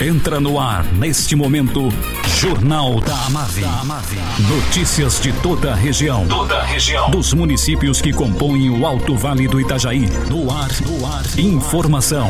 Entra no ar, neste momento, Jornal da Amave. Notícias de toda a região. Dos municípios que compõem o Alto Vale do Itajaí. No ar. Informação.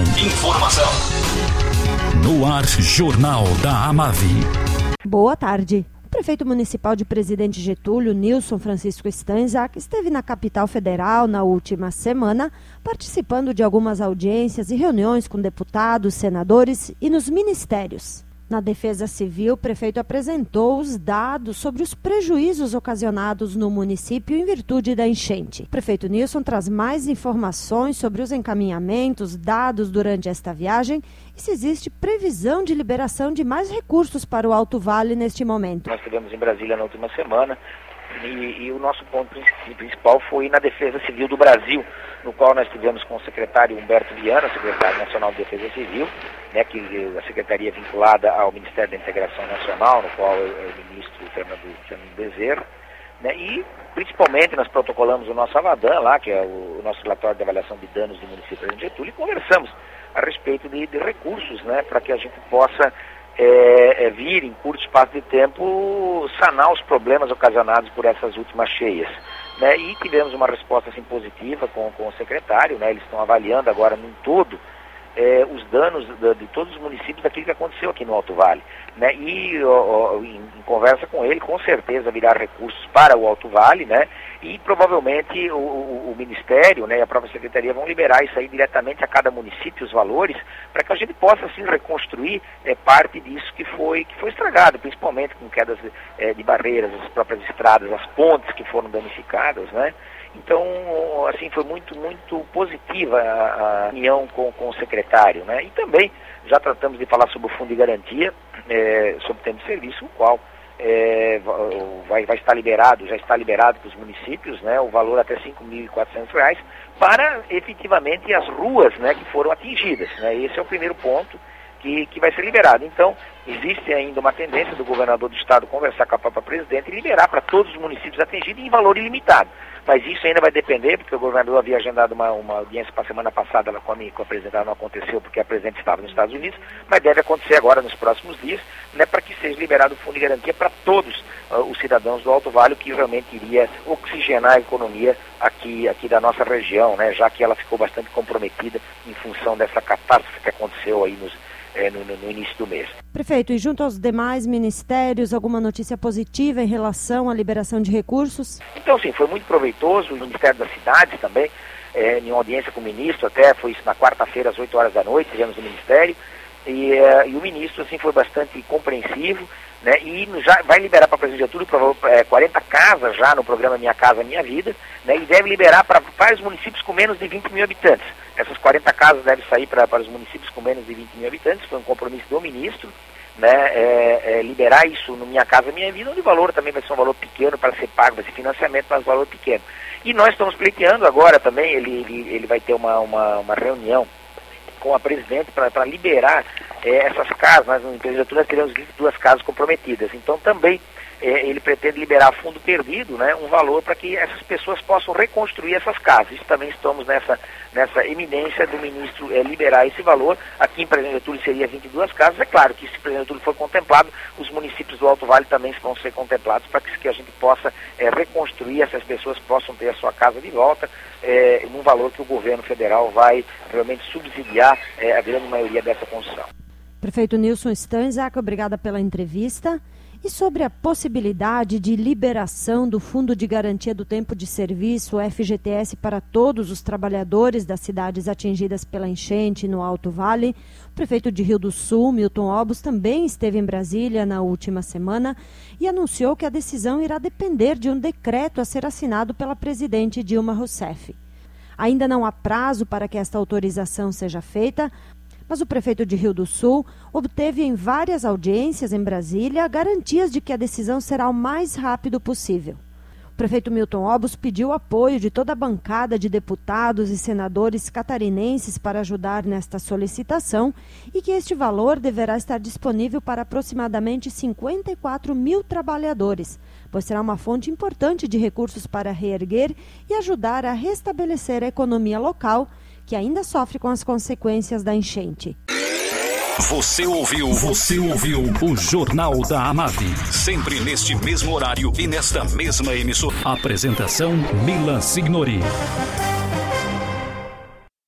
No ar, Jornal da Amave. Boa tarde. O prefeito municipal de Presidente Getúlio, Nilson Francisco Stanzak, esteve na capital federal na última semana, participando de algumas audiências e reuniões com deputados, senadores e nos ministérios. Na Defesa Civil, o prefeito apresentou os dados sobre os prejuízos ocasionados no município em virtude da enchente. O prefeito Nilson traz mais informações sobre os encaminhamentos dados durante esta viagem e se existe previsão de liberação de mais recursos para o Alto Vale neste momento. Nós estivemos em Brasília na última semana e o nosso ponto principal foi na Defesa Civil do Brasil, no qual nós tivemos com o secretário Humberto Viana, secretário nacional de Defesa Civil, né, que a secretaria é vinculada ao Ministério da Integração Nacional, no qual é o ministro Fernando Bezerra, né, e principalmente nós protocolamos o nosso AVADAN lá, que é o nosso relatório de avaliação de danos do município de Getúlio, e conversamos a respeito de recursos, né, para que a gente possa vir em curto espaço de tempo sanar os problemas ocasionados por essas últimas cheias, né? E tivemos uma resposta assim, positiva com o secretário, né? Eles estão avaliando agora num todo os danos de todos os municípios daquilo que aconteceu aqui no Alto Vale, né? E em conversa com ele, com certeza virá recursos para o Alto Vale, né? E provavelmente o Ministério, né, e a própria Secretaria vão liberar isso aí diretamente a cada município, os valores, para que a gente possa assim reconstruir parte disso que foi estragado, principalmente com quedas de barreiras, as próprias estradas, as pontes que foram danificadas, né? Então, assim, foi muito, muito positiva a união com o secretário, né? E também já tratamos de falar sobre o Fundo de Garantia, sobre o tempo de serviço, o qual vai estar liberado, já está liberado para os municípios, né? O valor até R$ 5.400 para, efetivamente, as ruas, né, que foram atingidas, né? Esse é o primeiro ponto que vai ser liberado. Então, existe ainda uma tendência do governador do estado conversar com a própria presidente e liberar para todos os municípios atingidos em valor ilimitado. Mas isso ainda vai depender, porque o governador havia agendado uma audiência para a semana passada com a presidente, não aconteceu porque a presidente estava nos Estados Unidos, mas deve acontecer agora nos próximos dias, né, para que seja liberado o fundo de garantia para todos os cidadãos do Alto Vale, o que realmente iria oxigenar a economia aqui da nossa região, né, já que ela ficou bastante comprometida em função dessa catástrofe que aconteceu aí no início do mês. Prefeito, e junto aos demais ministérios, alguma notícia positiva em relação à liberação de recursos? Então, sim, foi muito proveitoso. O Ministério das Cidades também, em uma audiência com o ministro, até foi isso na quarta-feira às 8 horas da noite, tivemos o Ministério, e o ministro, assim, foi bastante compreensivo, né, e já vai liberar para a Presidente Getúlio 40 casas já no programa Minha Casa Minha Vida, né, e deve liberar para vários municípios com menos de 20 mil habitantes. Essas 40 casas devem sair para os municípios com menos de 20 mil habitantes, foi um compromisso do ministro, né, liberar isso no Minha Casa Minha Vida, onde o valor também vai ser um valor pequeno para ser pago, vai ser financiamento, mas um valor pequeno. E nós estamos pleiteando agora também, ele vai ter uma reunião com a presidente para liberar essas casas. Nós no Presidente nós teremos 22 casas comprometidas, então também ele pretende liberar fundo perdido, né, um valor para que essas pessoas possam reconstruir essas casas. Isso também estamos nessa eminência do ministro liberar esse valor. Aqui em Presidente Getúlio seria 22 casas. É claro que se Presidente Getúlio for contemplado, os municípios do Alto Vale também vão ser contemplados para que a gente possa reconstruir, essas pessoas possam ter a sua casa de volta, num valor que o governo federal vai realmente subsidiar a grande maioria dessa construção. Prefeito Nilson Stanzak, obrigada pela entrevista. E sobre a possibilidade de liberação do Fundo de Garantia do Tempo de Serviço, o FGTS, para todos os trabalhadores das cidades atingidas pela enchente no Alto Vale, o prefeito de Rio do Sul, Milton Obos, também esteve em Brasília na última semana e anunciou que a decisão irá depender de um decreto a ser assinado pela presidente Dilma Rousseff. Ainda não há prazo para que esta autorização seja feita, mas o prefeito de Rio do Sul obteve em várias audiências em Brasília garantias de que a decisão será o mais rápido possível. O prefeito Milton Obos pediu apoio de toda a bancada de deputados e senadores catarinenses para ajudar nesta solicitação e que este valor deverá estar disponível para aproximadamente 54 mil trabalhadores, pois será uma fonte importante de recursos para reerguer e ajudar a restabelecer a economia local, que ainda sofre com as consequências da enchente. Você ouviu o Jornal da Amave. Sempre neste mesmo horário e nesta mesma emissora. Apresentação Mila Signori.